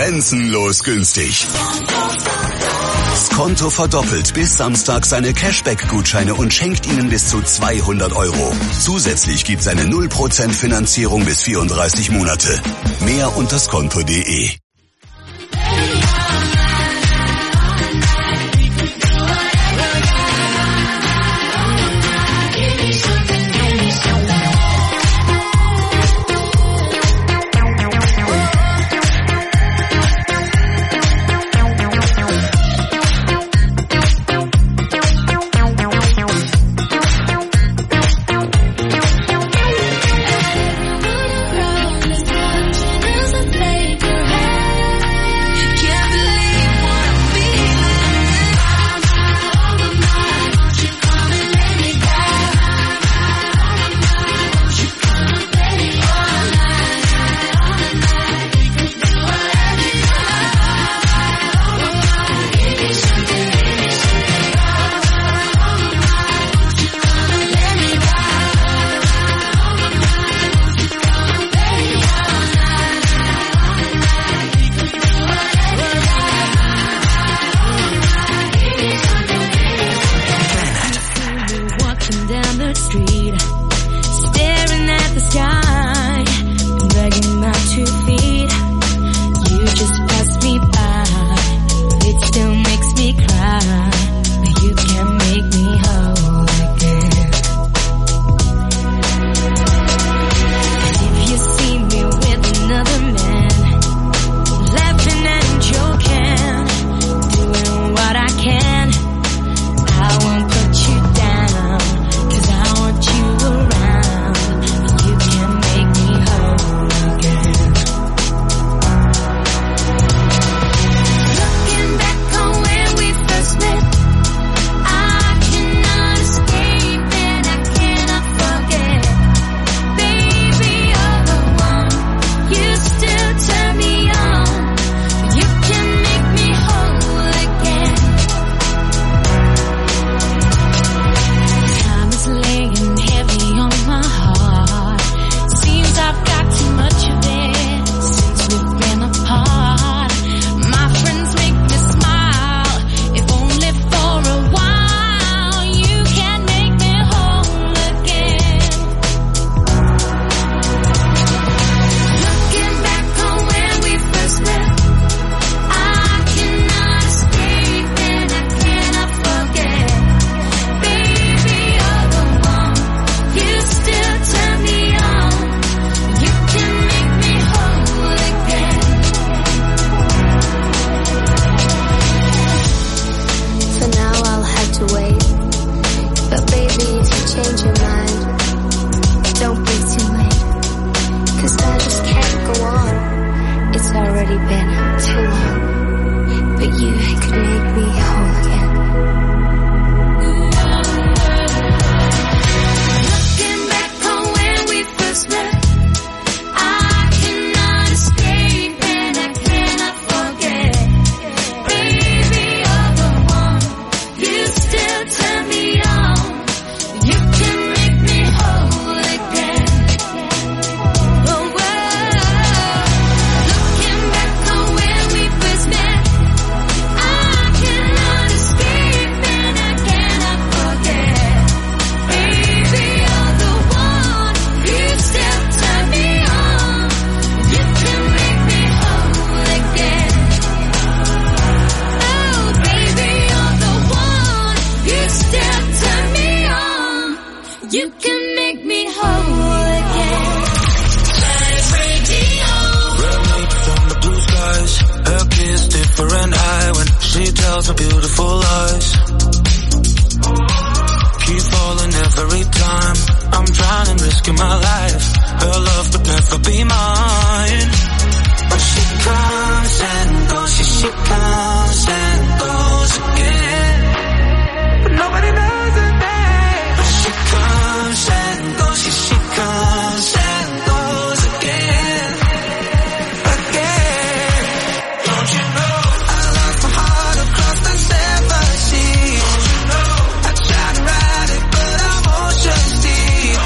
Grenzenlos günstig. Skonto verdoppelt bis Samstag seine Cashback-Gutscheine und schenkt Ihnen bis zu 200 €. Zusätzlich gibt's eine 0% Finanzierung bis 34 Monate. Mehr unter skonto.de.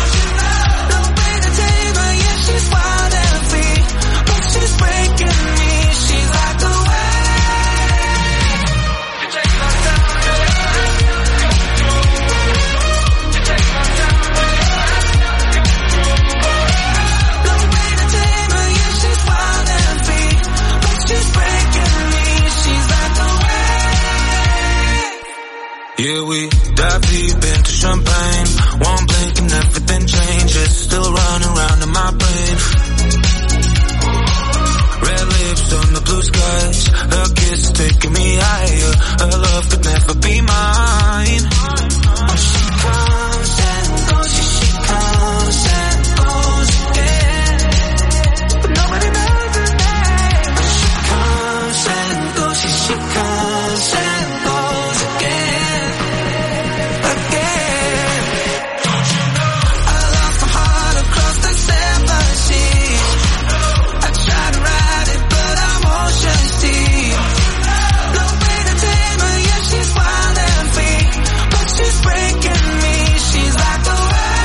Breaking me Yeah, we dive deep into champagne. One blink and everything changes. Still running around in my brain. Red lips on the blue skies. Her kiss taking me higher. Her love could never be mine. Oh, she comes and goes. Yeah, she comes and goes. Yeah, but nobody knows her name. Oh, she comes and goes. Yeah, she comes and goes again. Again. Don't you know? I lost my heart across the 7 seas. I try to ride it, but I'm ocean deep. No way to tame her, yeah, she's wild and free. But she's breaking me, she's like the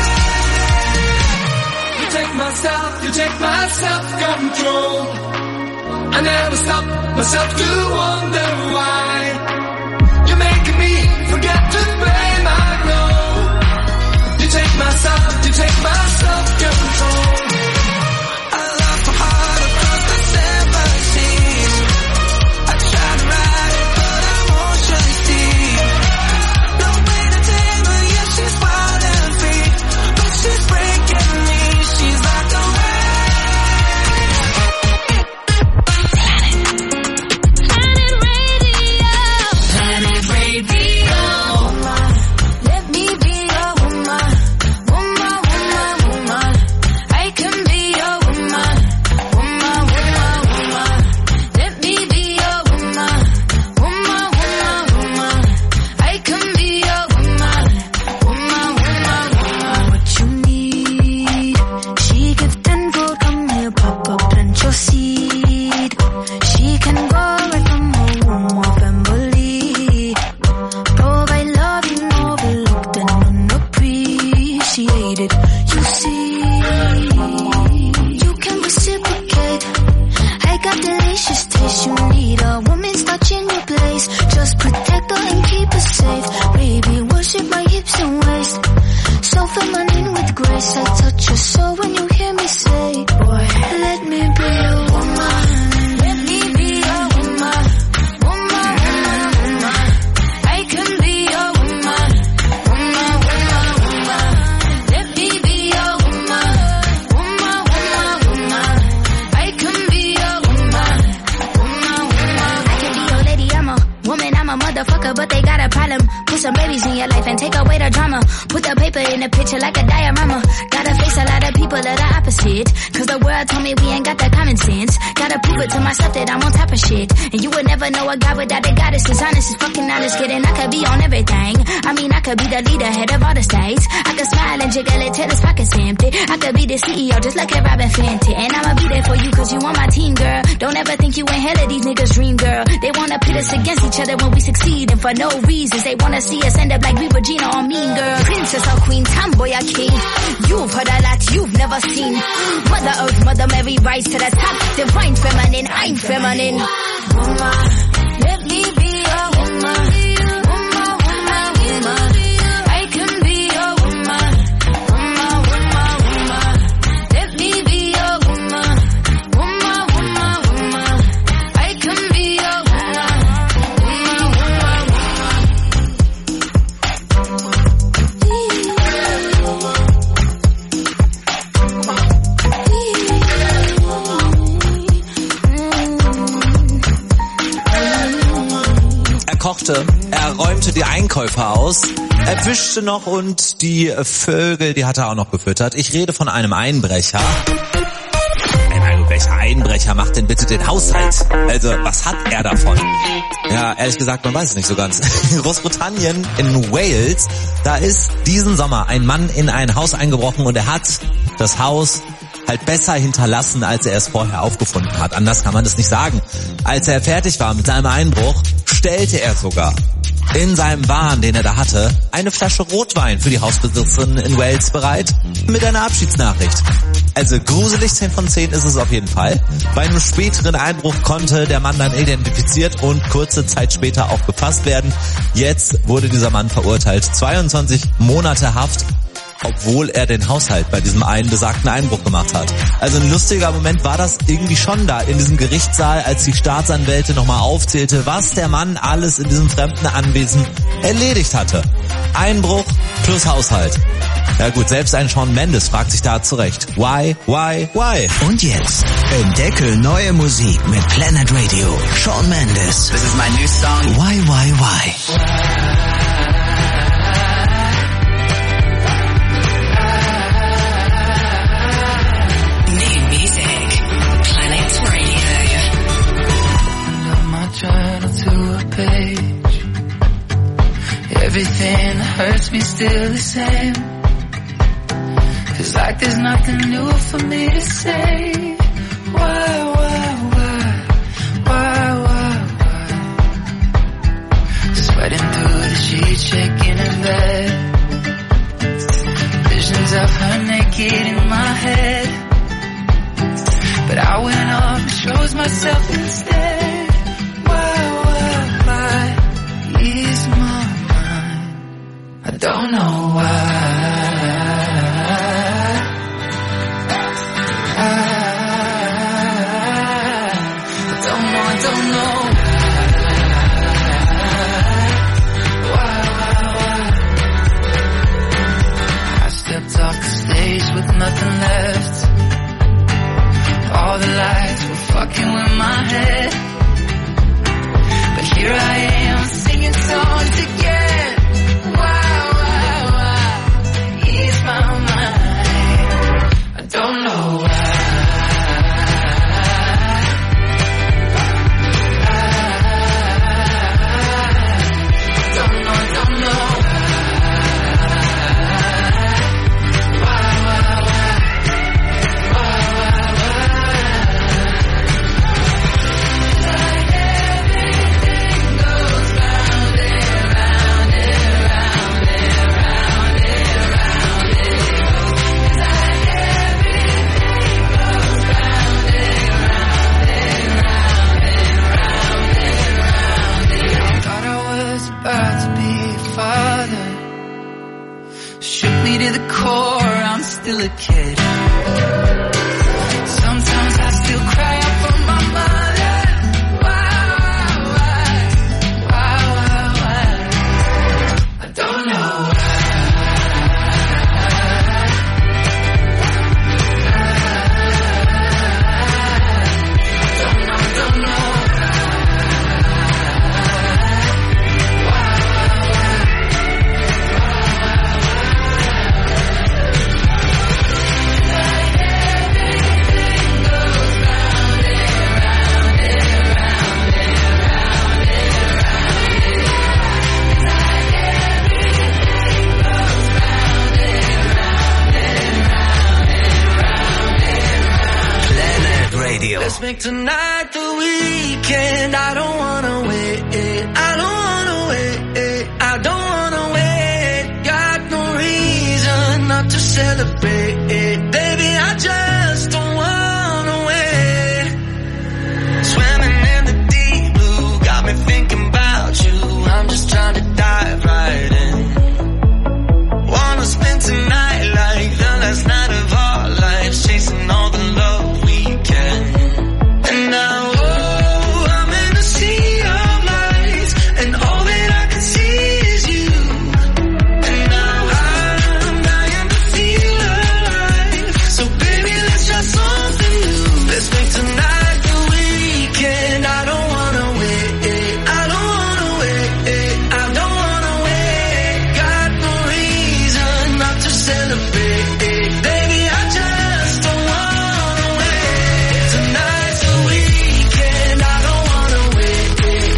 wave. You take my self-control. I never stop myself to wonder why. You're making me forget to play my role. You take my self-control. I lost my heart across the 7 seas. I try to ride it, but I'm ocean deep. No way to tame her, yeah, she's wild and free. But she's breaking me, she's like a wave. Planet Radio. Let me be your woman, woman, woman, woman. I can be your woman, woman, woman, woman. Let me be your woman, woman, woman, woman. I can be your woman, woman, woman, woman. What you need, she give tenfold. Come here, pop up, plant your seed. She can go right from her womb of Emily. Provide love you overlooked and unappreciated. You see, you can reciprocate. I got delicious taste. You need a woman's touch in your place. Just protect her and keep her safe. Baby, worship my hips and waist. So feminine with grace. I touch your soul when you hear me say, boy, let me be your woman. Let me be your woman. Woman, woman, woman. I can be your woman. Woman, woman, woman. Let me be your woman. Woman, woman, woman. I can be your woman. Woman, woman. I can be your lady, I'm a woman, I'm a motherfucker, but they got a problem. Put some babies in your life and take away the drama. Put the paper in the picture like a diorama. Gotta face a lot of people that are opposite. Cause the world told me we ain't got that common sense. Gotta prove it to myself that I'm on top of shit. And you would never know a guy without a goddess. Is honest, is fucking honest, kidding. I could be on everything. I mean, I could be the leader, head of all the states. I could smile and jiggle it till his pockets empty. I could be the CEO just like a Robin Fenty. And I'ma be there for you cause you on my team, girl. Don't ever think you ain't hell of these niggas' dream, girl. They wanna pit us against each other when we succeed. And for no reasons, they wanna see us end up like we Regina or Mean Girl. Princess or Queen, tomboy or king. You've heard a lot you've never seen. Mother Earth, Mother Mary, rise to the top. Divine feminine, I'm feminine. Woman, let me be your woman. Woman, woman, woman. I can be your woman. Woman, woman, woman. Let me be your woman. Woman, woman, woman. I can be your woman. Woman, woman, Er kochte, er räumte die Einkäufe aus, er wischte noch und die Vögel, die hat er auch noch gefüttert. Ich rede von einem Einbrecher. Welcher Einbrecher macht denn bitte den Haushalt? Also, was hat er davon? Ja, ehrlich gesagt, man weiß es nicht so ganz. In Großbritannien, in Wales, da ist diesen Sommer ein Mann in ein Haus eingebrochen und er hat das Haus halt besser hinterlassen, als er es vorher aufgefunden hat. Anders kann man das nicht sagen. Als er fertig war mit seinem Einbruch, stellte er sogar in seinem Wagen, den er da hatte, eine Flasche Rotwein für die Hausbesitzerin in Wales bereit mit einer Abschiedsnachricht. Also gruselig, 10 von 10 ist es auf jeden Fall. Bei einem späteren Einbruch konnte der Mann dann identifiziert und kurze Zeit später auch gefasst werden. Jetzt wurde dieser Mann verurteilt. 22 Monate Haft obwohl er den Haushalt bei diesem einen besagten Einbruch gemacht hat. Also ein lustiger Moment war das irgendwie schon da in diesem Gerichtssaal, als die Staatsanwältin nochmal aufzählte, was der Mann alles in diesem fremden Anwesen erledigt hatte. Einbruch plus Haushalt. Ja gut, selbst ein Shawn Mendes fragt sich da zurecht. Why? Und jetzt entdecke neue Musik mit Planet Radio. Shawn Mendes. This is my new song. Why? New music. Planet Radio. My journal to a page. Everything that hurts me still the same. It's like there's nothing new for me to say. Why? Sweating through the sheets, shaking in bed. Visions of her naked in my head. But I went off and chose myself instead. Why? Ease my mind. I don't know why. Nothing left. All the lights were fucking with my head. But here I am singing songs again. Why? Ease my mind. I don't know why. Still a kid. Sometimes I still cry out for my mother. Why? I don't know why. Don't know. Let's make tonight the weekend. I don't wanna wait. I don't wanna wait. Got no reason not to celebrate. Baby, I just don't wanna wait. Swimming in the deep blue, got me thinking about you. I'm just trying to dive right in. Wanna spend tonight like the last night of our lives, chasing all the love we can. And now, I'm in a sea of lights, and all that I can see is you. And now I'm dying to feel alive. So baby, let's try something new. Let's make tonight the weekend. I don't wanna wait. Got no reason not to celebrate. Baby, I just don't wanna wait. Tonight's the weekend. I don't wanna wait.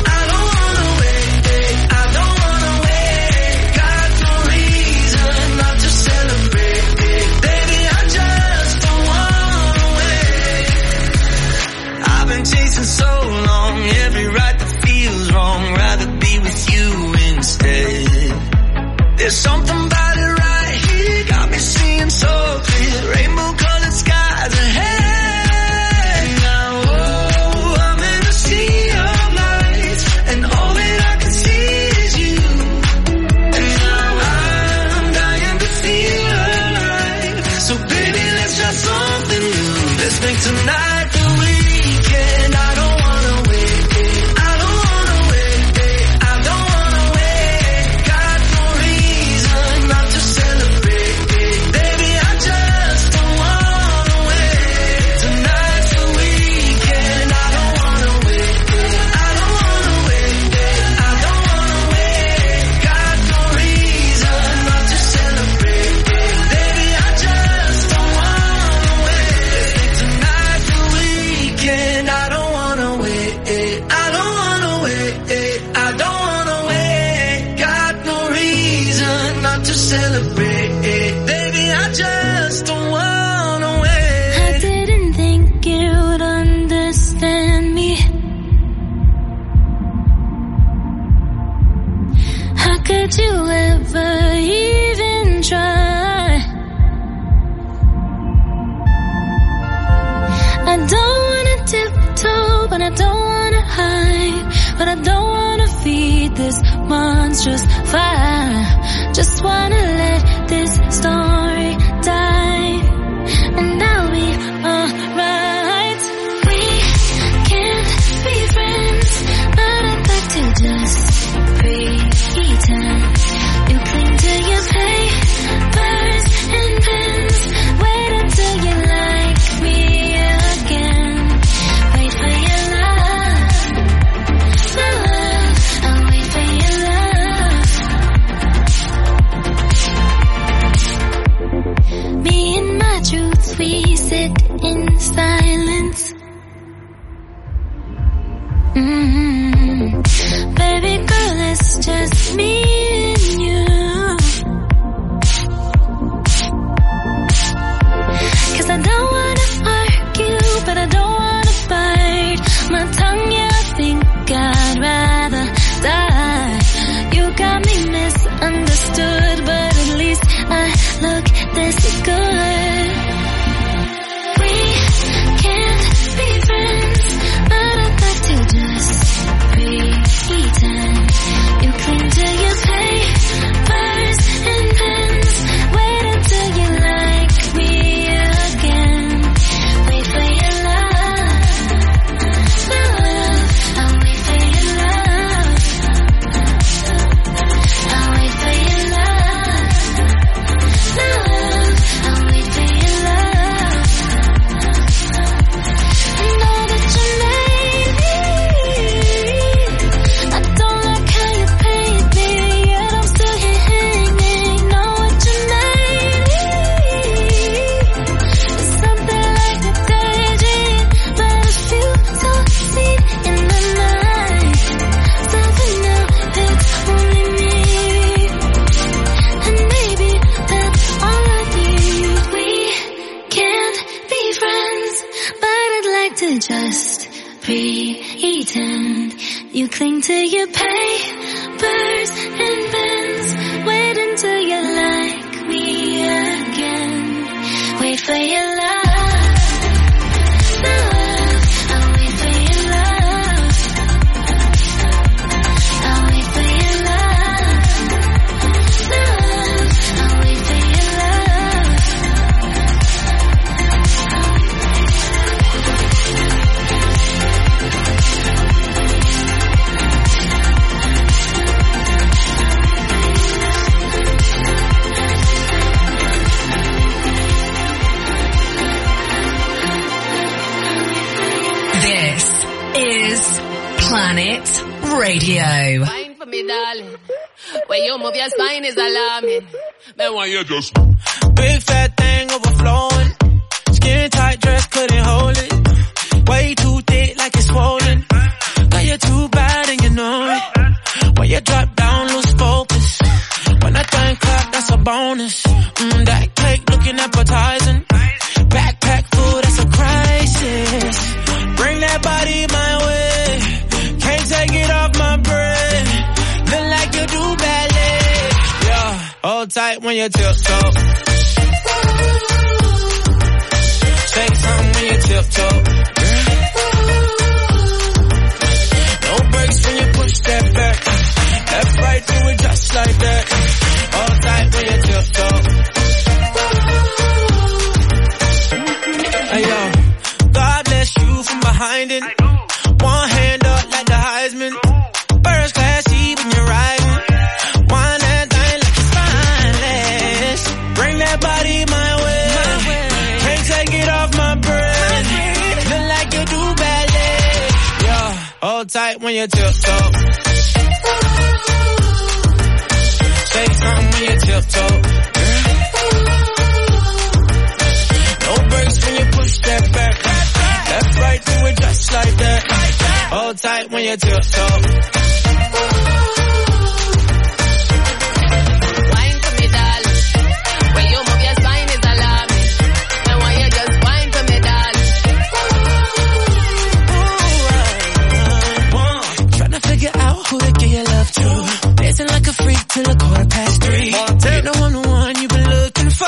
Got no reason not to celebrate. Baby, I just don't wanna wait. I've been chasing so long, every right that feels wrong. Rather be with you instead. There's something about it right here, got me seeing so clear. Rainbow colored skies ahead. Now, I'm in a sea of lights, and all that I can see is you. And now I'm dying to feel alive. Did you ever even try? I don't wanna tiptoe, but I don't wanna hide. But I don't wanna feed this monstrous fire. Just wanna let this story die, and I'll be alright. We can't be friends, but I'd like to just pretend. You cling to your papers and pens. Wait until you like me again. Wait for your love, my love. I'll wait for your love. Me and my truth, we sit in silence. Baby girl, it's just me and you. 'Cause I don't wanna argue, but I don't wanna fight. My tongue, yeah, I think I'd rather die. You got me misunderstood, but at least I look this good. We can't be friends, but I'd like to just pretend. You cling to your papers and pens. Wait until you like me again. Wait for your love, my love. I'll wait for your love. I'll wait for your love, my love. I'll wait for your love. I know that you made me. I don't like how you paint me, yet I'm still here hanging. Know what you made me. It's something like a daydream, but it feels so sweet in my mind. Something now that's only me, and maybe that's all I need. We can't be friends, but I'd like to just pretend. You cling to your papers and pens. Wait until you like me again. Wait for your love, my love. I'll wait for your love. I'll wait for your love, my love. I'll wait for your love. This is Planet Radio. Wine for me, darling. When you move your spine is alarming. Me want you just Big fat thing overflowing. Skin tight dress couldn't hold it. Way too thick like it's swollen. Girl, you're too bad and you know it. When you drop down, lose focus. When I think clap, that's a bonus. That cake looking appetizing. Backpack food, that's a crisis. Bring that body my way. Can't take it off my brain. Look like you do ballet. Yeah, hold tight when you tiptoe. Shake something when you tiptoe. No brakes when you push that back. Left, right, do it just like that. Hold tight when you tiptoe. Hey yo, God bless you from behind it. One hand up like the Heisman. First class seat when you're riding. Wine that thing like it's fineless. Bring that body my way. Can't take it off my brain. Look like you do ballet. Yeah, hold tight when you tiptoe. Shake something when you tiptoe. No brakes when you push that back. Left, right, do it just like that. Hold tight when you tiptoe. wine for me, darling. When you move your spine is alarming. Me want you just wine for me, darling. Tryna figure out who to give your love to. Dancing like a freak till 3:15. You know I'm the one you've been looking for.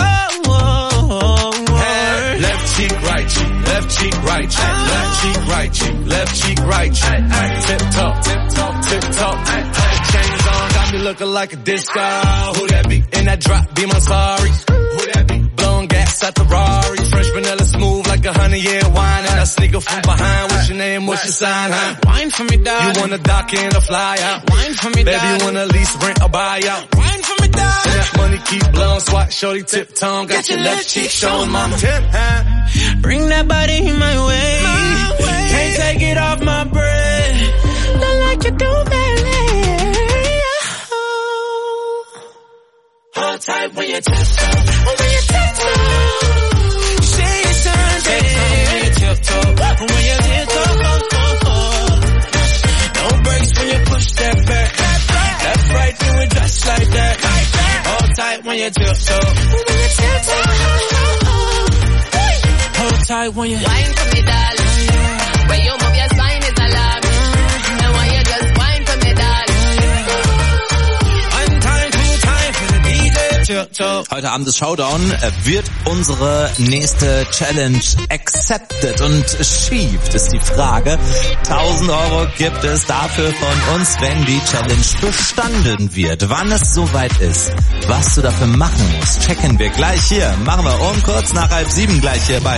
Hey. Left cheek, right cheek, left cheek, right cheek, left cheek, right cheek, left cheek, right cheek. Tip top, tip top, tip top. Chains on, got me looking like a disco. Who that be? In that drop, be my sorry. Who that be? Blowing gas at the Rari. Fresh vanilla smooth like 100-year wine. And I sneak up from behind. What's your name? What's your sign? Huh? Wine for me, dog. You wanna dock in or fly out? Wine for me, dog. Baby, you wanna lease, rent, or buy out? Wine for me, dog. And that money keep blowing. Swat, shorty, tip tongue. Got your left cheek showing, mama. Bring that body my way. Can't take it off my breath. Not like you do, baby. Hold tight when you tiptoe. When you tiptoe. Say your turn, baby. When you tiptoe. When you tiptoe. No brakes when you push that back. Left, right, do it just like that. Hold tight when you tiptoe. When you tiptoe. Hold tight when you wine for me, darling. When you move your spine is alarming. And when you just wine for me, darling. One time, two time for the DJ. Tiptoe. Heute Abend ist Showdown. Wird unsere nächste Challenge accepted und achieved, ist die Frage. 1.000 Euro gibt es dafür von uns, wenn die Challenge bestanden wird. Wann es soweit ist, was du dafür machen musst, checken wir gleich hier. Machen wir um kurz nach 6:30 gleich hier bei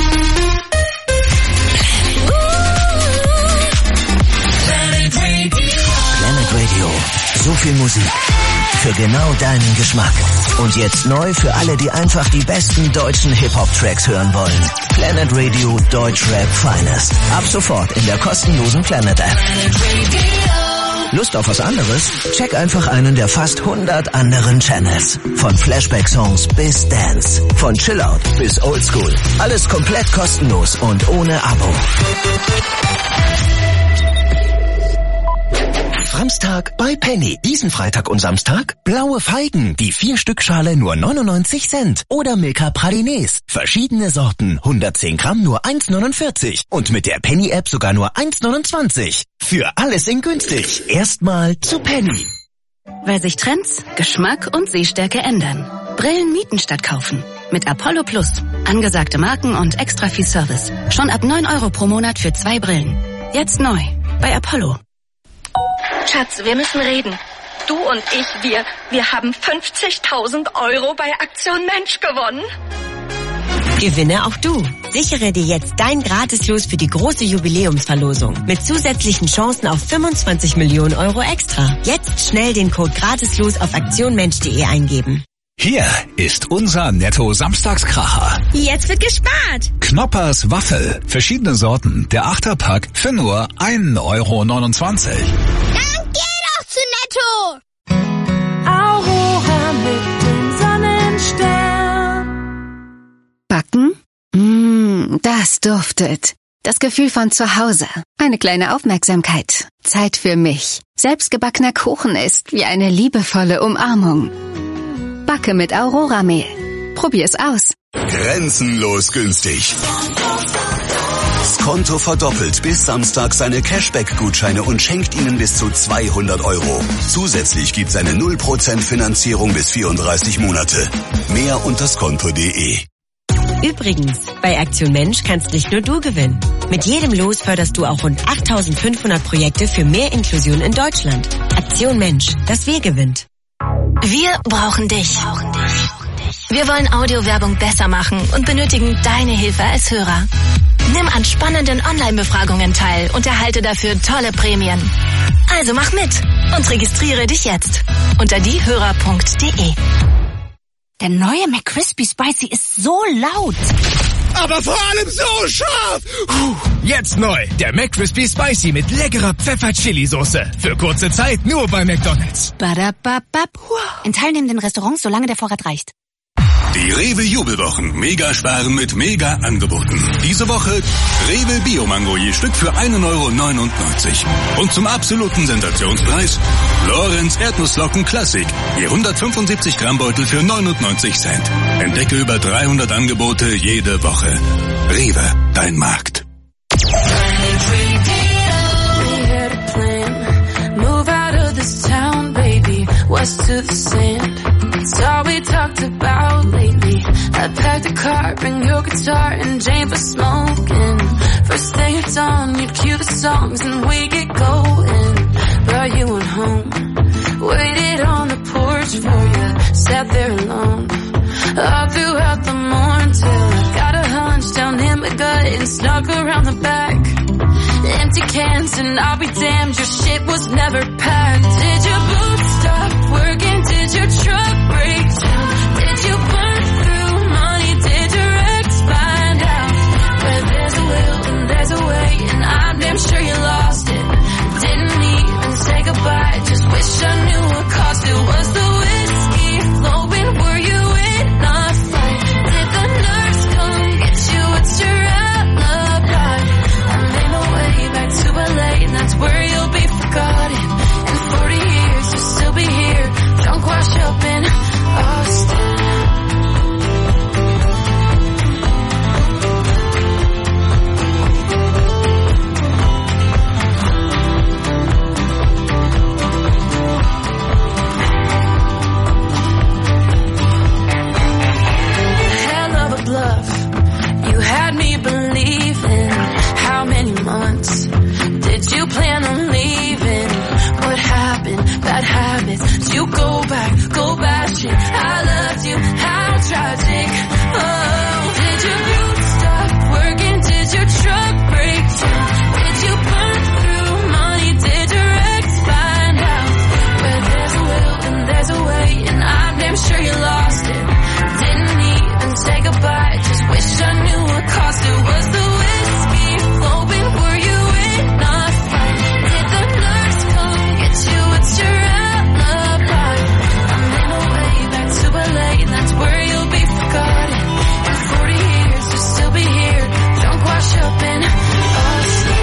Planet Radio. So viel Musik. Für genau deinen Geschmack. Und jetzt neu für alle, die einfach die besten deutschen Hip-Hop-Tracks hören wollen. Planet Radio Deutschrap Finest. Ab sofort in der kostenlosen Planet App. Lust auf was anderes? Check einfach einen der fast 100 anderen Channels. Von Flashback-Songs bis Dance. Von Chillout bis Oldschool. Alles komplett kostenlos und ohne Abo. Samstag bei Penny. Diesen Freitag und Samstag blaue Feigen. Die 4-Stück-Schale nur 99 Cent. Oder Milka Pralines. Verschiedene Sorten. 110 Gramm nur 1,49. Und mit der Penny-App sogar nur 1,29. Für alles in günstig. Erstmal zu Penny. Weil sich Trends, Geschmack und Sehstärke ändern. Brillen mieten statt kaufen. Mit Apollo Plus. Angesagte Marken und extra viel Service. Schon ab 9 Euro pro Monat für 2 Brillen. Jetzt neu. Bei Apollo. Schatz, wir müssen reden. Du und ich, wir haben 50.000 Euro bei Aktion Mensch gewonnen. Gewinne auch du. Sichere dir jetzt dein Gratislos für die große Jubiläumsverlosung. Mit zusätzlichen Chancen auf 25 Millionen Euro extra. Jetzt schnell den Code Gratislos auf aktionmensch.de eingeben. Hier ist unser Netto-Samstagskracher. Jetzt wird gespart. Knoppers Waffel. Verschiedene Sorten. Der 8er-Pack für nur 1,29 Euro. Dann geh doch zu Netto! Aurora mit dem Sonnenstern. Backen? Das duftet. Das Gefühl von zu Hause. Eine kleine Aufmerksamkeit. Zeit für mich. Selbstgebackener Kuchen ist wie eine liebevolle Umarmung. Backe mit Aurora-Mehl. Probier's aus. Grenzenlos günstig. Skonto verdoppelt bis Samstag seine Cashback-Gutscheine und schenkt Ihnen bis zu 200 Euro. Zusätzlich gibt's eine 0% Finanzierung bis 34 Monate. Mehr unter skonto.de. Übrigens, bei Aktion Mensch kannst nicht nur du gewinnen. Mit jedem Los förderst du auch rund 8.500 Projekte für mehr Inklusion in Deutschland. Aktion Mensch, das Wir gewinnt. Wir brauchen dich. Wir wollen Audiowerbung besser machen und benötigen deine Hilfe als Hörer. Nimm an spannenden Online-Befragungen teil und erhalte dafür tolle Prämien. Also mach mit und registriere dich jetzt unter diehörer.de. Der neue McCrispy Spicy ist so laut. Aber vor allem so scharf. Jetzt neu, der McCrispy Spicy mit leckerer Pfeffer-Chili-Soße. Für kurze Zeit nur bei McDonald's. In teilnehmenden Restaurants, solange der Vorrat reicht. Die Rewe Jubelwochen. Mega-Sparen mit Mega-Angeboten. Diese Woche Rewe Bio-Mango je Stück für 1,99 Euro. Und zum absoluten Sensationspreis Lorenz Erdnussflocken Classic. Je 175 Gramm Beutel für 99 Cent. Entdecke über 300 Angebote jede Woche. Rewe, dein Markt. west to the sand. It's all we talked about lately. I packed a car, bring your guitar and Jane for smoking. First thing at dawn, you'd cue the songs and we get going. Brought you on home, waited on the porch for you, sat there alone all throughout the morning till I got a hunch down in my gut and snuck around the back. Empty cans and I'll be damned, your shit was never packed. Did your boots stop working? Did your truck break down? Did you burn through money? Did your ex find out? Where there's a will and there's a way, and I'm damn sure you lost it. Didn't even say goodbye, just wish I knew what cost it. Was the whiskey flowing? Were you in a fight? Did the nurse come get you? What's your alibi? I made my way back to LA, and that's where you'll be forgotten. In 40 years you'll still be here, drunk, washed up in Austin. You had me believing. How many months did you plan on leaving? What happened? Bad habits. Did you go back, go bashing? I loved you, how tragic. Oh, did your roots stop working? Did your truck break down? Did you burn through money? Did your ex find out? Where there's a will and there's a way, and I'm damn sure you lost it. Didn't even say goodbye, just wish I knew what cost it. Was the whiskey flowing? Were you in a fight? Did the nurse come get you? What's your alibi? I made my way back to LA, and that's where you'll be forgotten. In 40 years you'll still be here, drunk, washed up in Austin.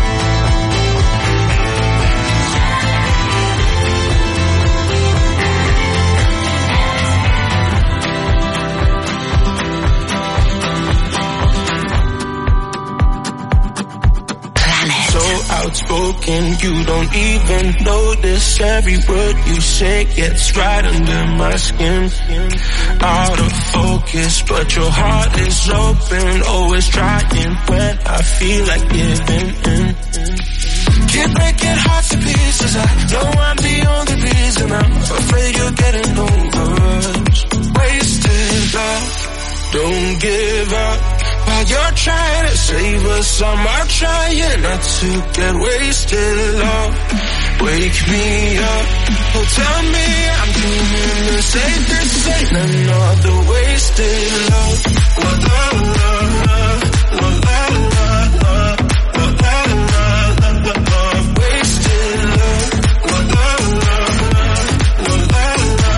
Outspoken, you don't even notice. Every word you say gets right under my skin. Out of focus, but your heart is open. Always trying when I feel like giving in. Keep breaking hearts to pieces. I know I'm the only reason. I'm afraid you're getting over us. Wasted love, don't give up. While you're trying to save us, I'm trying not to get wasted. Love, wake me up. Oh, tell me I'm doing the same. This ain't another wasted love. La la la la, la la la la, la la la la, wasted love. La la la la, la la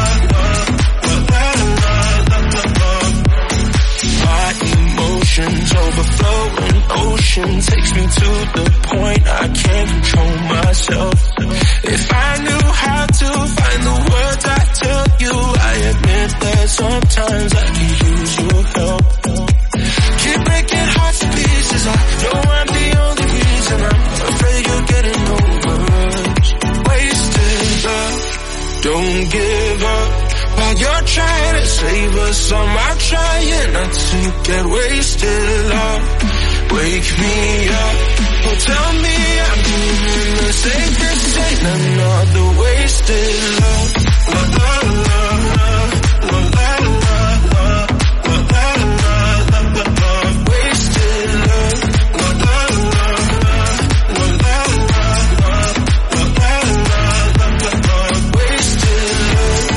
la la, la la la. My emotions overflowing, ocean takes me to the point I can't control myself. If I knew how to find the words I tell you, I admit that sometimes I can use your help. Keep breaking hearts to pieces. I know I'm the only reason. I'm afraid you're getting over us. Wasted love, don't give up. While you're trying to save us, I'm trying not to get wasted. Love, wake me up. Oh, tell me I'm doing the same. This ain't another wasted love. La la la la, la la la la, la la la la, wasted love. La la la la, la la la la, la la la, wasted love.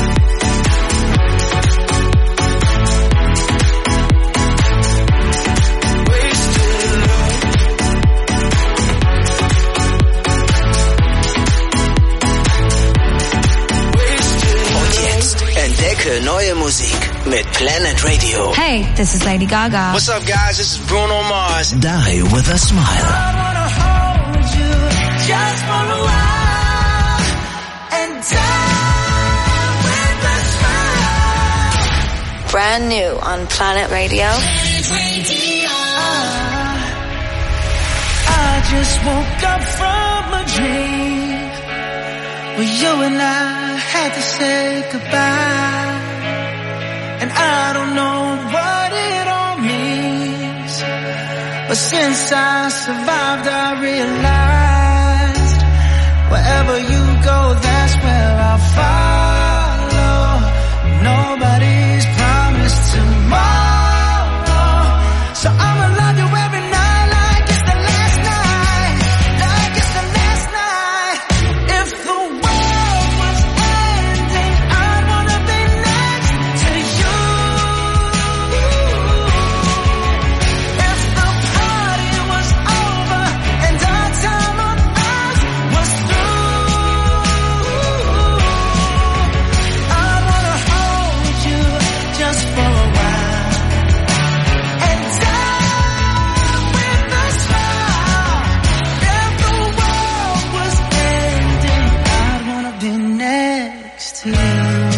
Neue Musik mit Planet Radio. Hey, this is Lady Gaga. What's up, guys? This is Bruno Mars. Die with a smile. I wanna hold you just for a while and die with a smile. Brand new on Planet Radio. I just woke up from a dream where you and I had to say goodbye, and I don't know what it all means, but since I survived I realized wherever you go, that's where I'll follow. Nobody's promised tomorrow, so I'ma love you every night like it's the last night, like it's the last night. If the world was ending, I'd wanna be next to you. If the party was over and our time on earth was through, I'd wanna hold you just for a while and die with a smile. If the world was ending, I'd wanna be next to you.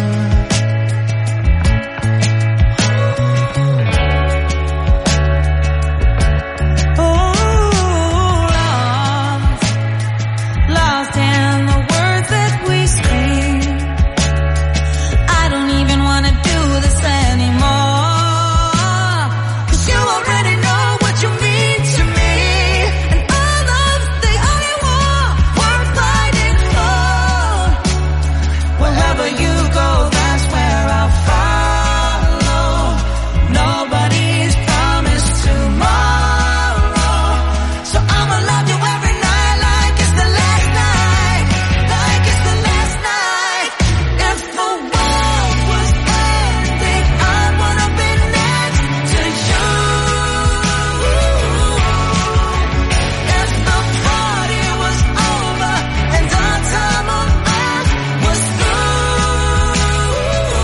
Lost in the words that we speak. I don't even wanna do this anymore, 'cause you already know what you mean to me, and our love's the only war worth fighting for. Wherever you go, that's where I'll follow. Nobody's promised tomorrow, so I'ma love you every night like it's the last night, like it's the last night. If the world was ending, I'd wanna be next to you. If the party was over and our time on earth was through,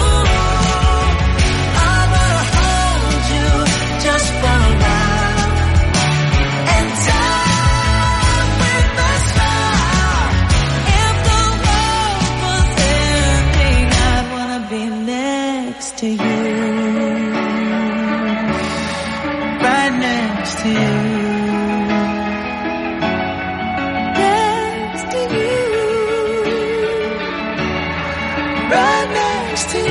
I'd wanna hold you just for a while and die with a smile. If the world was ending, I'd wanna be next to you, Right next to you. next to you. Right next to you.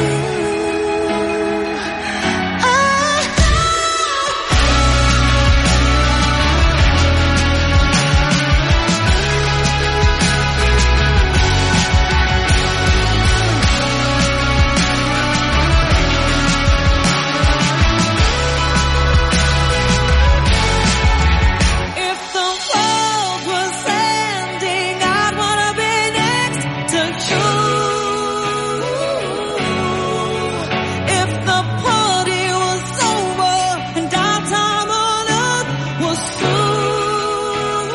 If the world was ending, I'd wanna be next to you. If the party was over and our time on earth was through,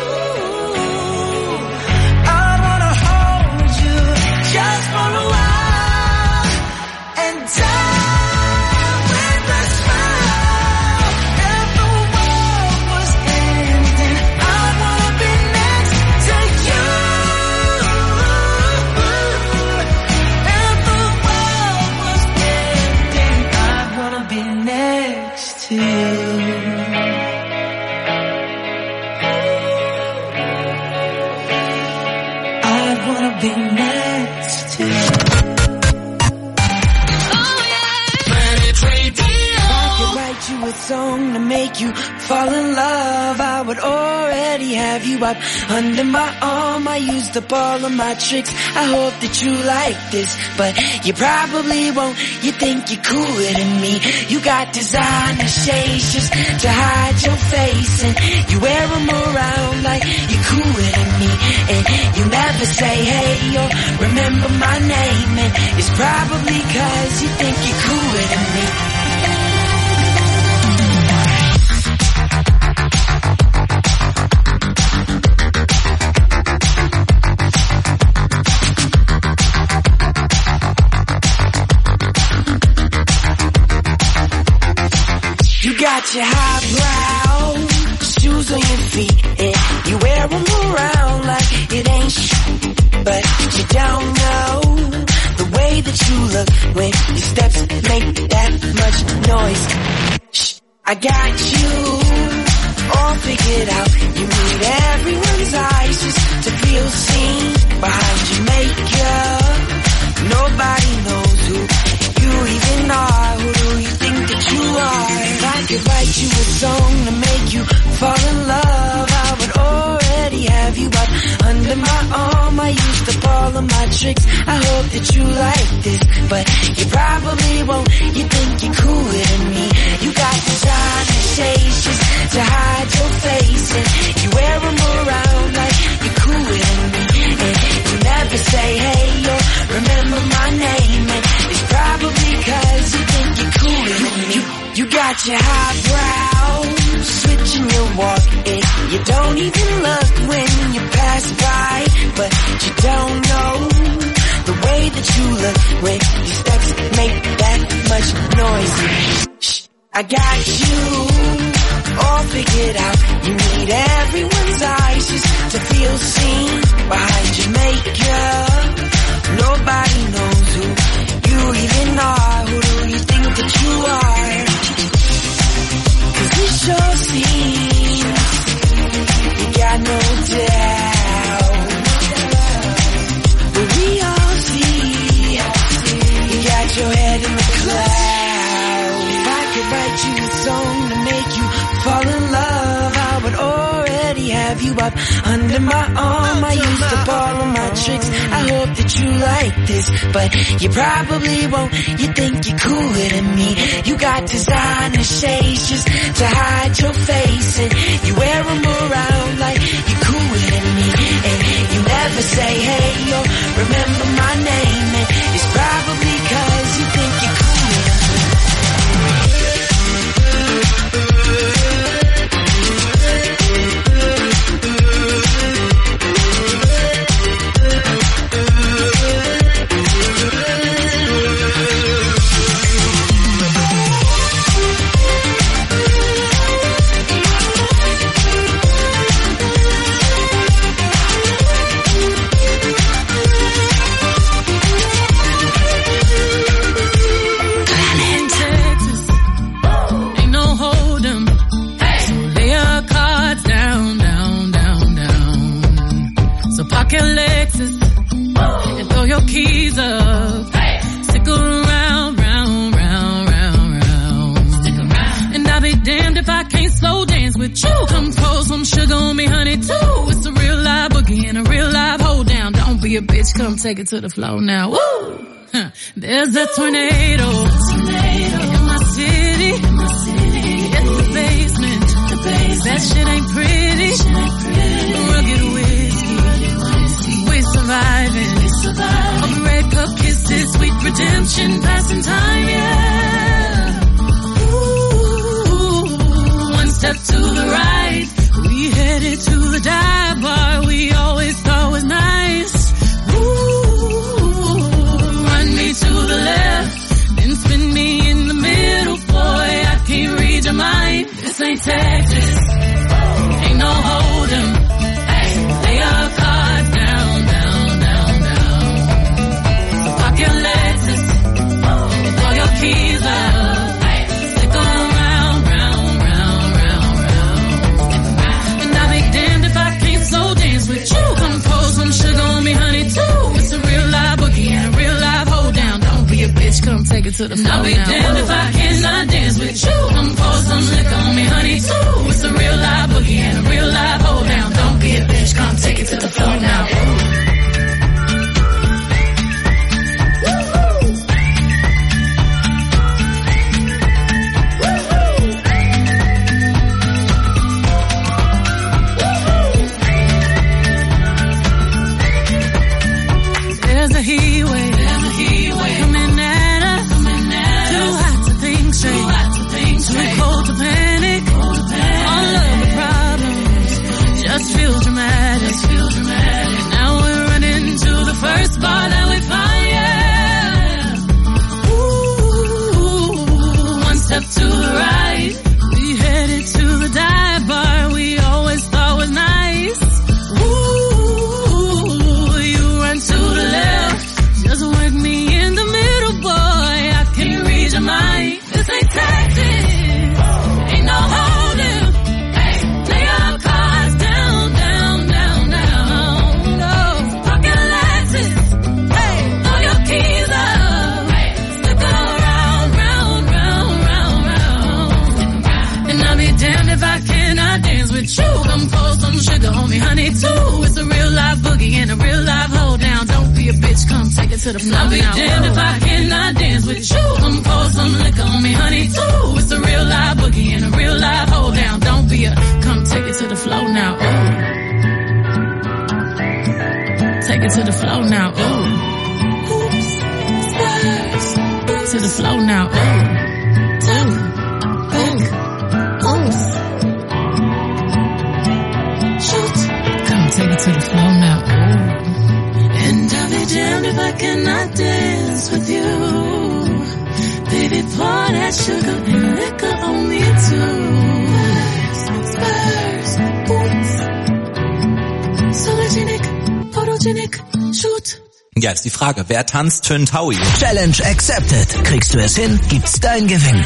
I'd wanna hold you just for a while and die with a smile. If the world was ending, I'd wanna be next to you. If the world was ending, I'd wanna be next to you. I'd wanna be next to you. If I could write you a song to make you fall in love, I would already have you up under my arm. I used up all of my tricks. I hope that you like this, but you probably won't. You think you're cooler than me. You got designer shades just to hide your face, and you wear them around like you're cooler than me. And you never say hey or remember my name, and it's probably 'cause you think you're cooler than me. You got your highbrow shoes on your feet, and you wear them around like it ain't shit. But you don't know the way that you look when your steps make that much noise. Shh, I got you all figured out. You need everyone's eyes just to feel seen behind your makeup. write you a song to make you fall in love. I would already have you up under my arm. I used up all of my tricks. I hope that you like this, but you probably won't. You think you're cooler than me. You got designer shades just to hide your face, and you wear them around like you're cooler than me. And you never say hey yo, remember my name, and it's probably cause you think you're cooler than me. You got your highbrow, switching your walk, and you don't even look when you pass by, but you don't know the way that you look when your steps make that much noise. Shh, I got you all figured out. You need everyone's eyes just to feel seen behind your makeup. Nobody knows who you even are. Who do you think that you are? Cause it sure seems you got no doubt, but we all see you got your head in the clouds. If I could write you a song to make you fall in love, I would already have you up under my arm. I used up all of my tricks. I hope that you like this, but you probably won't. You think you're cooler than me. You got designer shades just to hide your face, and you wear them around like you're cooler than me. And you never say hey yo, remember my name, and it's probably cause you think you're cooler than me. Keys up, stick around, round. Stick around. And I'll be damned if I can't slow dance with you. Come pour some sugar on me, honey, too. It's a real live boogie and a real live hold down. Don't be a bitch, come take it to the floor now. Woo! There's a tornado in my city. It's the basement. That shit ain't pretty. Rugged whiskey. We're surviving. Of red cup kisses, sweet redemption, passing time, yeah. Ooh, one step to the right, we headed to the dive bar we always thought was nice. Ooh, run me to the left, then spin me in the middle, boy, I can't read your mind. This ain't Texas, ain't no hold'em, lay our cards down. Your Lexus, throw your keys up, stick around. And I'll be damned if I can't slow dance with you. Come pour some sugar on me, honey, too. It's a real live boogie and a real live hold down. Don't be a bitch, come take it to the floor. I'll be damned if I cannot dance with you. Come pour some liquor on me, honey, too. It's a real live boogie and a real live hold down. Don't be a bitch, come take it to the floor now. There's a heat wave coming at us. Too hot to think straight, too cold to panic. All of the problems just feel dramatic. Now boogie and a real live hold down. Don't be a bitch, come take it to the floor. I'll be damned if I cannot dance with you. Come pour some liquor on me, honey, too. It's a real live boogie and a real live hold down. Don't be a, come take it to the floor now. Ooh. Take it to the floor now. Ooh. Oops. Stars. To the floor now. Ooh. Take it to the floor now. Ooh. And I'll be damned if I cannot dance with you. Baby, pour that sugar and liquor on me too. Spurs, boots. Sologenic, photogenic, shoot. Ja, ist die Frage, wer tanzt für einen Taui? Challenge accepted. Kriegst du es hin, gibt's dein Gewinn.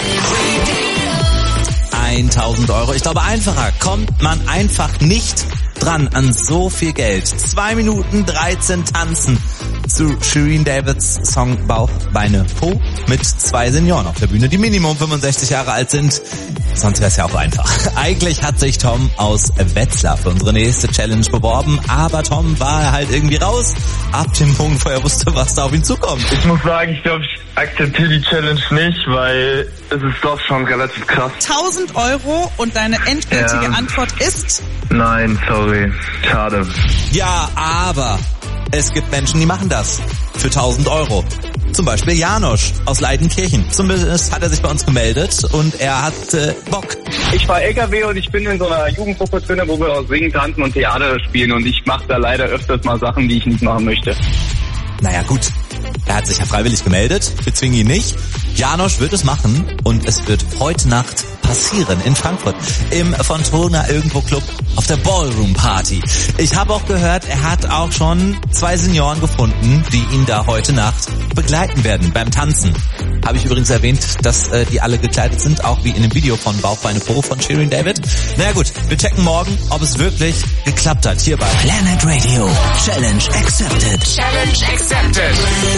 1.000 Euro. Ich glaube, einfacher kommt man einfach nicht dran an so viel Geld. 2 Minuten 13 tanzen zu Shirin Davids Song Bauch, Beine, Po mit 2 Senioren auf der Bühne, die Minimum 65 Jahre alt sind. Sonst wäre es ja auch einfach. Eigentlich hat sich Tom aus Wetzlar für unsere nächste Challenge beworben, aber Tom war halt irgendwie raus ab dem Punkt, wo er wusste, was da auf ihn zukommt. Ich muss sagen, ich glaube, ich akzeptiere die Challenge nicht, weil es ist doch schon relativ krass. 1.000 Euro und deine endgültige Antwort ist? Nein, sorry. Schade. Ja, aber es gibt Menschen, die machen das für 1.000 Euro. Zum Beispiel Janosch aus Leidenkirchen. Zumindest hat er sich bei uns gemeldet und er hat Bock. Ich fahre LKW und ich bin in so einer Jugendgruppe drin, wo wir auch singen, tanzen und Theater spielen und ich mache da leider öfters mal Sachen, die ich nicht machen möchte. Naja gut, er hat sich ja freiwillig gemeldet, wir zwingen ihn nicht. Janosch wird es machen und es wird heute Nacht passieren in Frankfurt im Fontona Irgendwo Club auf der Ballroom Party. Ich habe auch gehört, er hat auch schon 2 Senioren gefunden, die ihn da heute Nacht begleiten werden beim Tanzen. Habe ich übrigens erwähnt, dass die alle gekleidet sind, auch wie in dem Video von Bauch, Beine, Po von Shirin David. Naja gut, wir checken morgen, ob es wirklich geklappt hat hier bei Planet Radio. Challenge accepted. Challenge accepted.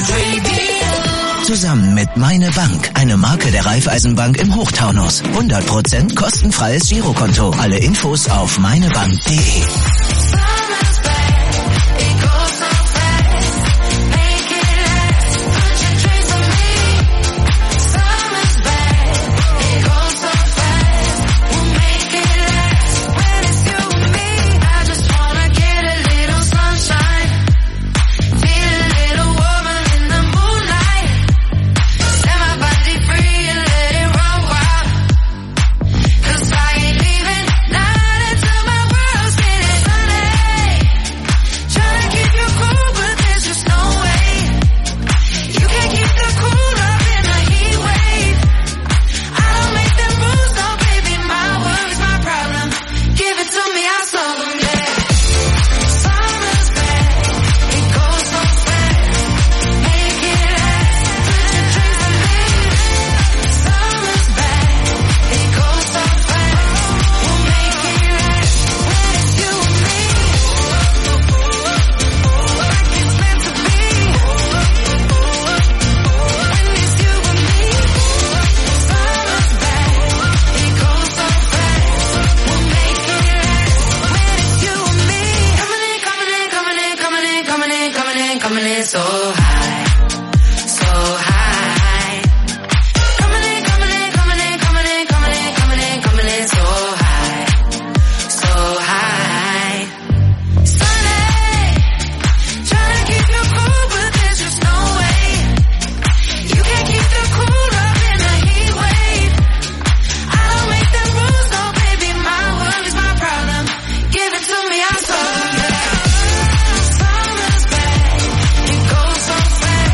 Zusammen mit Meine Bank, eine Marke der Raiffeisenbank im Hochtaunus. 100% kostenfreies Girokonto. Alle Infos auf meinebank.de. So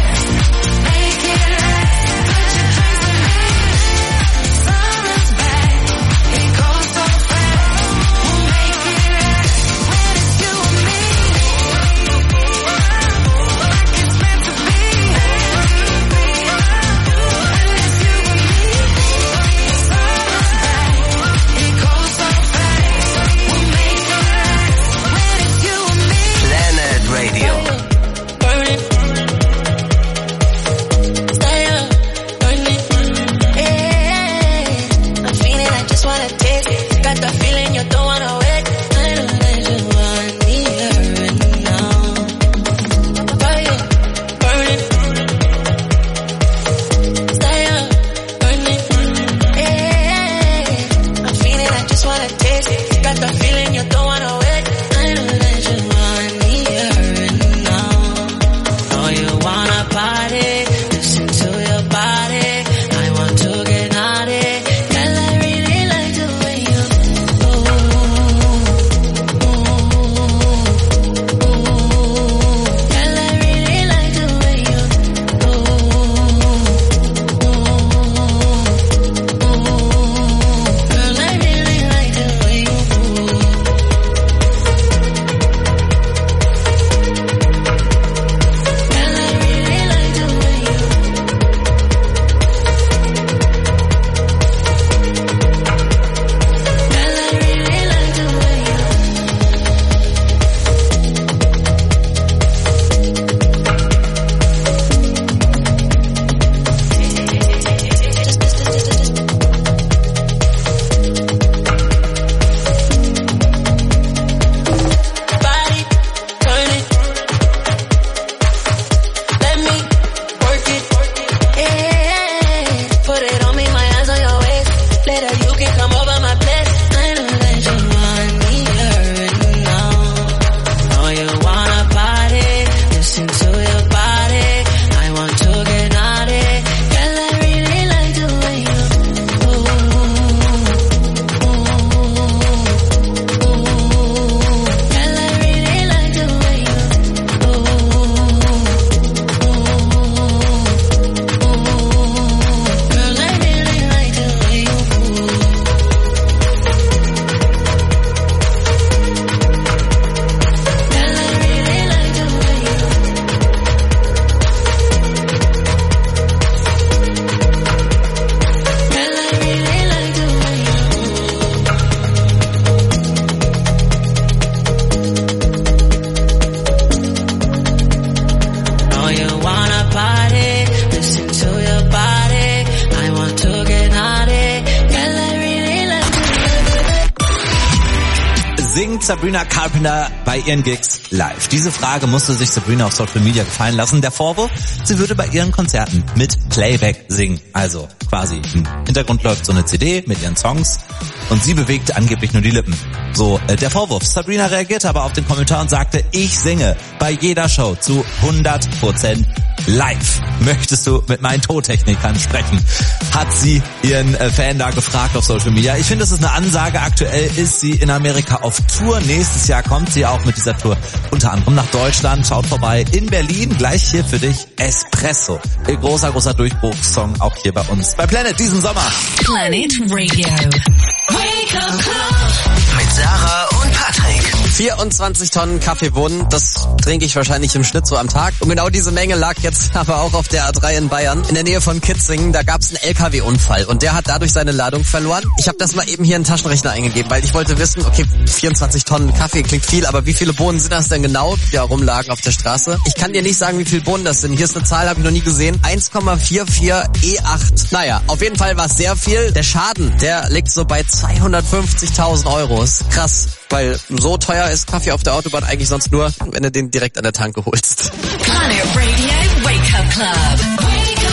Sabrina Carpenter bei ihren Gigs live? Diese Frage musste sich Sabrina auf Social Media gefallen lassen. Der Vorwurf, sie würde bei ihren Konzerten mit Playback singen. Also quasi im Hintergrund läuft so eine CD mit ihren Songs und sie bewegt angeblich nur die Lippen. So der Vorwurf. Sabrina reagierte aber auf den Kommentar und sagte, ich singe bei jeder Show zu 100% live. Möchtest du mit meinen Tontechnikern sprechen? Hat sie ihren Fan da gefragt auf Social Media. Ich finde, das ist eine Ansage. Aktuell ist sie in Amerika auf Tour. Nächstes Jahr kommt sie auch mit dieser Tour unter anderem nach Deutschland. Schaut vorbei in Berlin. Gleich hier für dich Espresso. Ihr großer Durchbruchssong auch hier bei uns. Bei Planet diesen Sommer. Planet Radio. Wake up Club. Mit Sarah und Patrick. 24 Tonnen Kaffeebohnen, das trinke ich wahrscheinlich im Schnitt so am Tag. Und genau diese Menge lag jetzt aber auch auf der A3 in Bayern, in der Nähe von Kitzingen. Da gab es einen LKW-Unfall und der hat dadurch seine Ladung verloren. Ich habe das mal eben hier in den Taschenrechner eingegeben, weil ich wollte wissen, okay, 24 Tonnen Kaffee klingt viel, aber wie viele Bohnen sind das denn genau, die da rumlagen auf der Straße? Ich kann dir nicht sagen, wie viele Bohnen das sind. Hier ist eine Zahl, habe ich noch nie gesehen. 1,44 E8. Naja, auf jeden Fall war es sehr viel. Der Schaden, der liegt so bei 250.000 Euro. Ist krass, weil so teuer ist Kaffee auf der Autobahn eigentlich sonst nur, wenn du den direkt an der Tanke holst. Planet Radio Wake Up Club.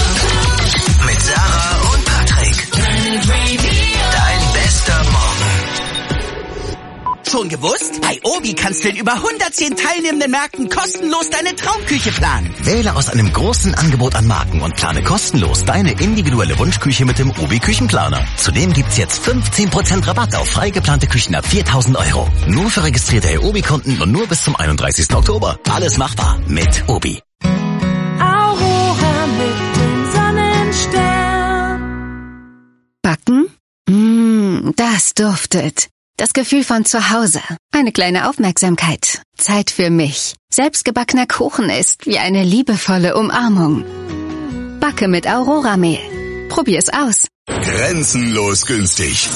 Mit Sarah und Patrick. Planet Radio. Dein bester Morgen. Schon gewusst? Bei Obi kannst du in über 110 teilnehmenden Märkten kostenlos deine Traumküche planen. Wähle aus einem großen Angebot an Marken und plane kostenlos deine individuelle Wunschküche mit dem Obi Küchenplaner. Zudem gibt's jetzt 15% Rabatt auf frei geplante Küchen ab 4.000 €. Nur für registrierte Obi-Kunden und nur bis zum 31. Oktober. Alles machbar mit Obi. Aurora mit dem Sonnenstern. Backen? Das duftet. Das Gefühl von zu Hause. Eine kleine Aufmerksamkeit. Zeit für mich. Selbstgebackener Kuchen ist wie eine liebevolle Umarmung. Backe mit Aurora-Mehl. Probier's aus. Grenzenlos günstig.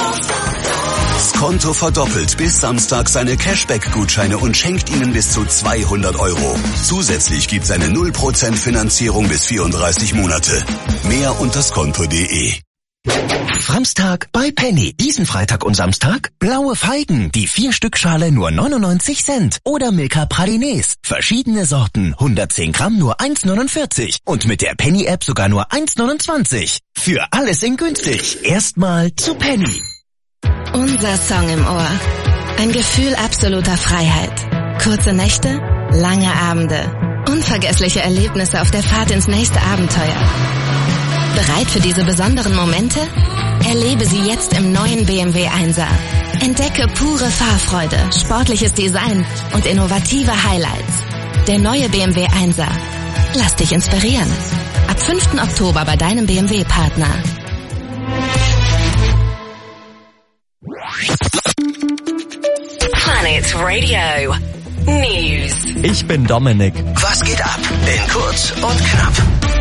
Skonto verdoppelt bis Samstag seine Cashback-Gutscheine und schenkt Ihnen bis zu 200 €. Zusätzlich gibt's eine 0% Finanzierung bis 34 Monate. Mehr unter skonto.de. Samstag bei Penny. Diesen Freitag und Samstag blaue Feigen, die 4-Stück-Schale nur 99 Cent. Oder Milka Pralines. Verschiedene Sorten, 110 Gramm nur 1,49. Und mit der Penny-App sogar nur 1,29. Für alles in günstig. Erstmal zu Penny. Unser Song im Ohr. Ein Gefühl absoluter Freiheit. Kurze Nächte, lange Abende. Unvergessliche Erlebnisse auf der Fahrt ins nächste Abenteuer. Bereit für diese besonderen Momente? Erlebe sie jetzt im neuen BMW 1er. Entdecke pure Fahrfreude, sportliches Design und innovative Highlights. Der neue BMW 1er. Lass dich inspirieren. Ab 5. Oktober bei deinem BMW-Partner. Planet Radio News. Ich bin Dominik. Was geht ab? In kurz und knapp.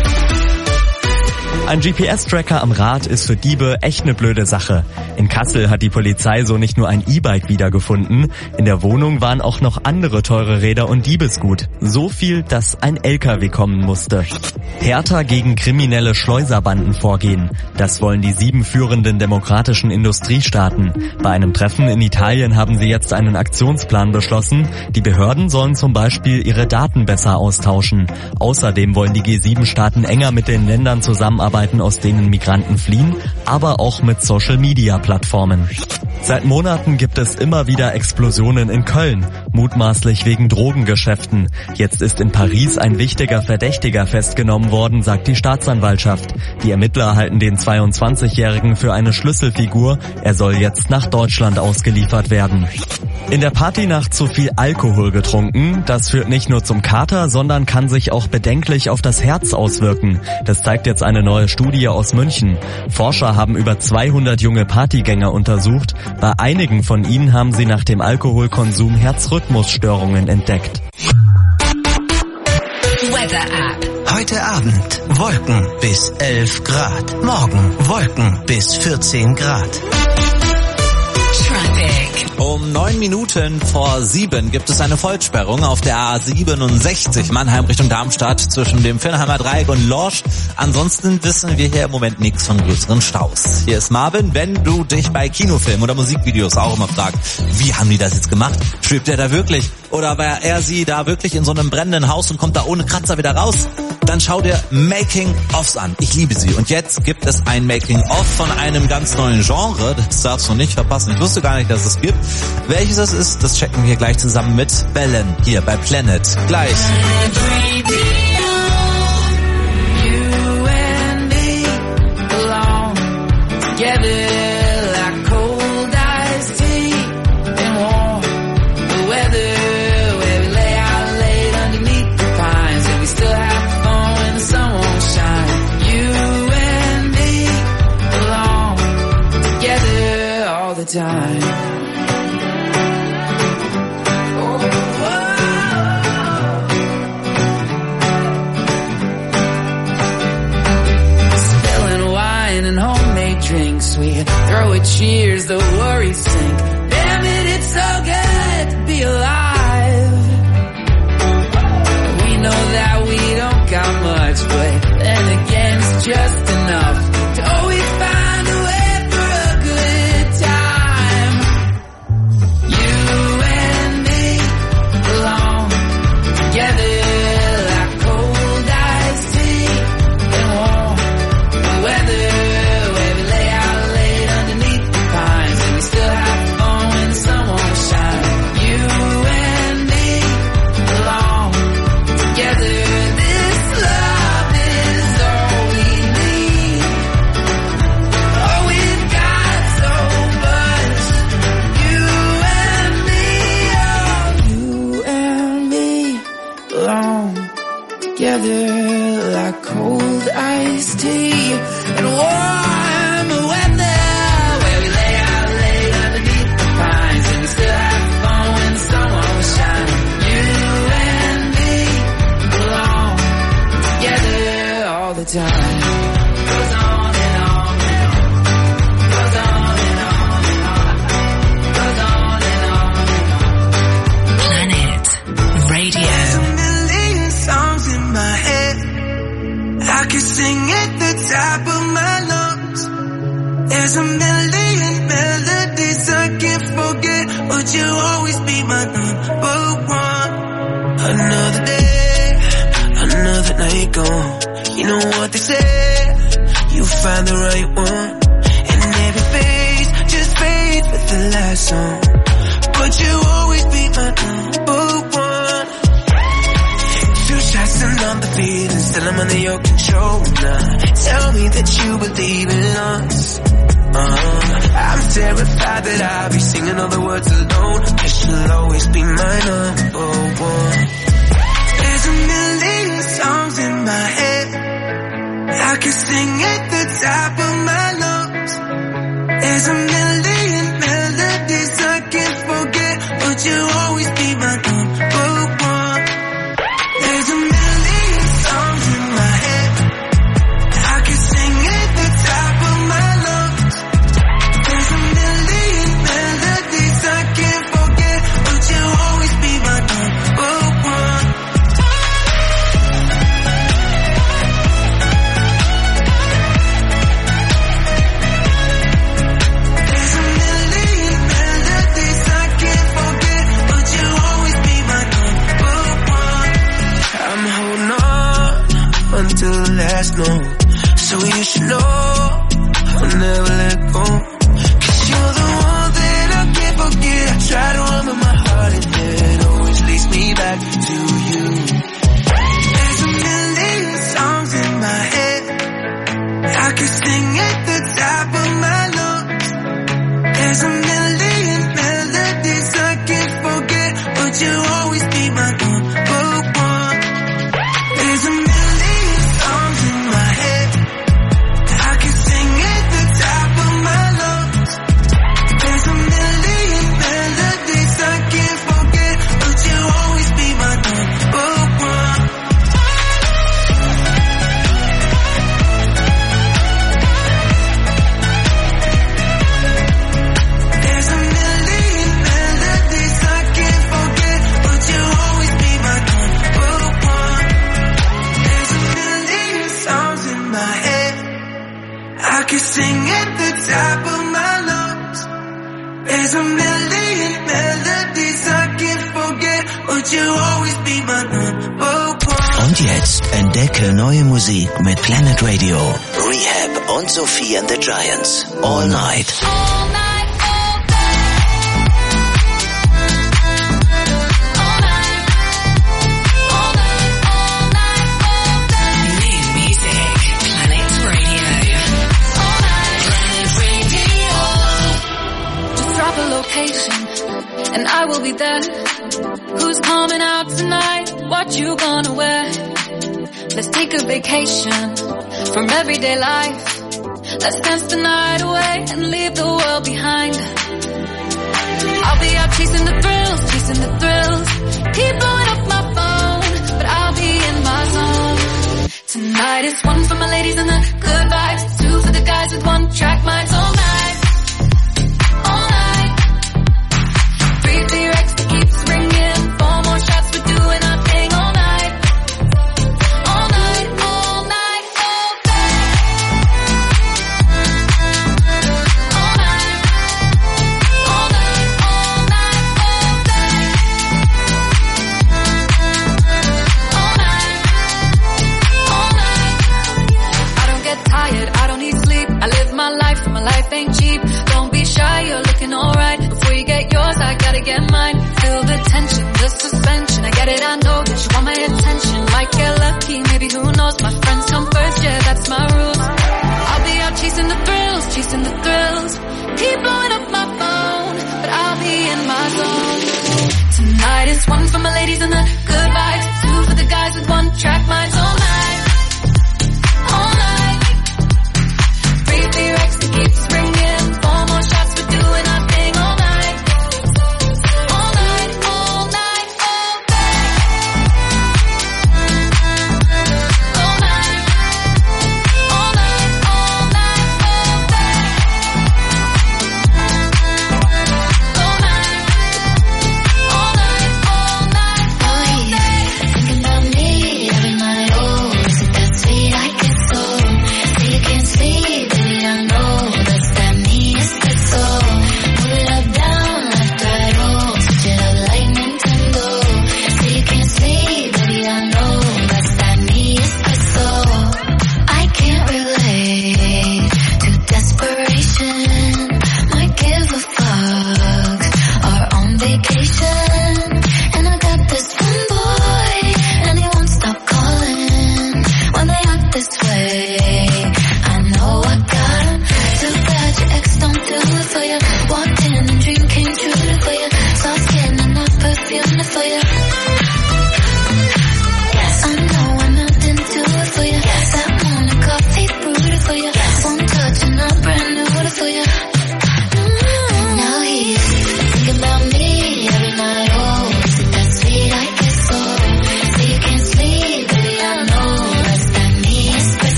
Ein GPS-Tracker am Rad ist für Diebe echt eine blöde Sache. In Kassel hat die Polizei so nicht nur ein E-Bike wiedergefunden, in der Wohnung waren auch noch andere teure Räder und Diebesgut. So viel, dass ein LKW kommen musste. Härter gegen kriminelle Schleuserbanden vorgehen. Das wollen die 7 führenden demokratischen Industriestaaten. Bei einem Treffen in Italien haben sie jetzt einen Aktionsplan beschlossen. Die Behörden sollen zum Beispiel ihre Daten besser austauschen. Außerdem wollen die G7-Staaten enger mit den Ländern zusammenarbeiten, aus denen Migranten fliehen, aber auch mit Social-Media-Plattformen. Seit Monaten gibt es immer wieder Explosionen in Köln, mutmaßlich wegen Drogengeschäften. Jetzt ist in Paris ein wichtiger Verdächtiger festgenommen worden, sagt die Staatsanwaltschaft. Die Ermittler halten den 22-Jährigen für eine Schlüsselfigur. Er soll jetzt nach Deutschland ausgeliefert werden. In der Partynacht zu viel Alkohol getrunken. Das führt nicht nur zum Kater, sondern kann sich auch bedenklich auf das Herz auswirken. Das zeigt jetzt eine neue Studie aus München. Forscher haben über 200 junge Partygänger untersucht. Bei einigen von ihnen haben sie nach dem Alkoholkonsum Herzrhythmusstörungen entdeckt. Weather App. Heute Abend Wolken bis 11 Grad. Morgen Wolken bis 14 Grad. Traffic. Um 6:09 gibt es eine Vollsperrung auf der A67 Mannheim Richtung Darmstadt zwischen dem Vinnheimer Dreieck und Lorsch. Ansonsten wissen wir hier im Moment nichts von größeren Staus. Hier ist Marvin. Wenn du dich bei Kinofilmen oder Musikvideos auch immer fragst, wie haben die das jetzt gemacht? Schwebt er da wirklich? Oder war er sie da wirklich in so einem brennenden Haus und kommt da ohne Kratzer wieder raus? Dann schau dir Making-ofs an. Ich liebe sie. Und jetzt gibt es ein Making-of von einem ganz neuen Genre. Das darfst du nicht verpassen. Ich wusste gar nicht, dass es gibt. Welches es ist, das checken wir gleich zusammen mit Bellen hier bei Planet. Gleich. Time. Spilling wine and homemade drinks, we throw a cheers, the worries sink. Damn it, it's so good to be alive. We know that we don't got much, but then again it's just enough to always find a way. Together like cold iced tea and warm weather, where we lay out late underneath the pines and we still have fun when the sun won't shine. You and me belong together all the time. Goes on and on and on. Goes on and on and on. Goes on and on and on. Planet Radio. Songs in my head, I could sing at the top of my lungs. There's a million melodies I can't forget, but you'll always be my number one. Another day, another night gone. You know what they say, you find the right one, and every phase just fades with the last song. But you'll always be my number one. Shots and I'm the feeling, still I'm under your control now. Tell me that you believe in us. I'm terrified that I'll be singing all the words alone, 'cause you'll always be my number one. There's a million songs in my head, I could sing at the top of my lungs. There's a million melodies I can't forget, but you'll always be my number one. There's a million songs in my head, I can sing at the top of my lungs. There's a million melodies I can't forget, but you'll always be my number one. There's a million melodies I can't forget, but you'll always be my number one. I'm holding on until the last note, so you should know I'll never let go. 'Cause you're the one that I can't forget. I try to run, but my heart and head always leads me back to you. There's a million songs in my head, I can sing at the top of my lungs. There's a million melodies I can't forget, but you'll always be my number one. There's a million songs in my head, I can sing at the top of my lungs. Und jetzt entdecke neue Musik mit Planet Radio. Rehab und Sophie and the Giants. All Night. And I will be there. Who's coming out tonight? What you gonna wear? Let's take a vacation from everyday life. Let's dance the night away and leave the world behind. I'll be out chasing the thrills, keep blowing up my phone, but I'll be in my zone. Tonight is one for my ladies and the good vibes, two for the guys with one track minds all night. Keep blowing up my phone, but I'll be in my zone. Tonight is one for my ladies and the good vibes,